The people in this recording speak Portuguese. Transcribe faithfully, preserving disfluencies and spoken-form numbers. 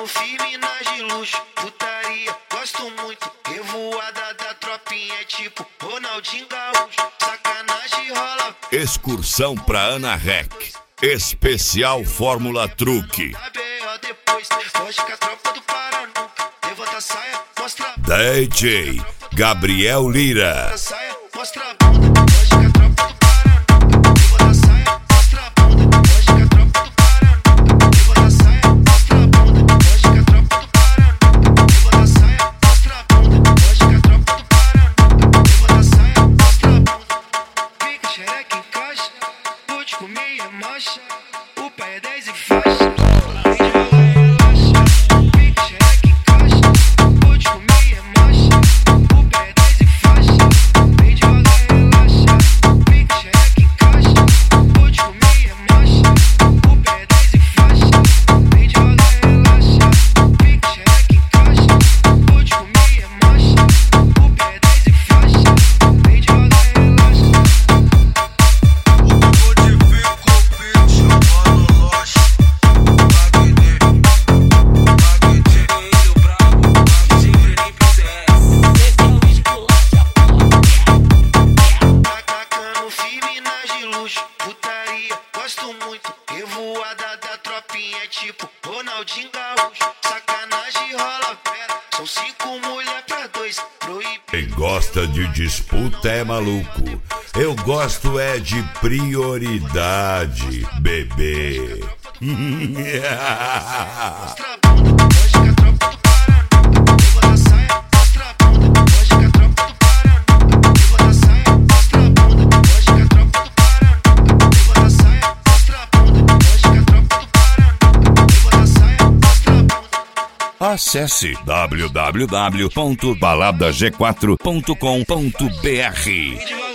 Tacando firme nas de luxo, putaria, gosto muito. Revoada da tropinha é tipo Ronaldinho Gaúcho. Sacanagem rola. Excursão pra Ana Rec. Especial Fórmula Truque. Depois, lógica, a tropa do Paraná. Levanta a saia, mostra. D J Gabriel Lira. Saia, mostra a bunda. Lógica, a tropa do Paraná. Levanta a saia, mostra a bunda. Lógica, a tropa do Paraná. Levanta a saia, mostra a bunda. Lógica, a tropa do Paraná. Levanta a saia, mostra a bunda. Lógica, a tropa do Paraná. Levanta a saia, mostra a bunda. Fica xereca em caixa. Vou te comer e marcha. O pai é dez e faixa. Putaria, gosto muito. Revoada da tropinha é tipo Ronaldinho Gaúcho. Sacanagem rola pera. São cinco mulher pra dois. Proibido. Quem gosta de disputa é maluco. Eu gosto é de prioridade, bebê. Mostra a bunda, lógica, a tropa do Paraná. Levanta a saia, mostra a bunda. Lógica, a tropa do Paraná. Levanta a saia, mostra a bunda. Lógica, a tropa do Paraná. Levanta a saia, mostra a bunda. Lógica, a tropa do Paraná. Levanta a saia, mostra a bunda. Acesse w w w ponto balada g quatro ponto com ponto b r.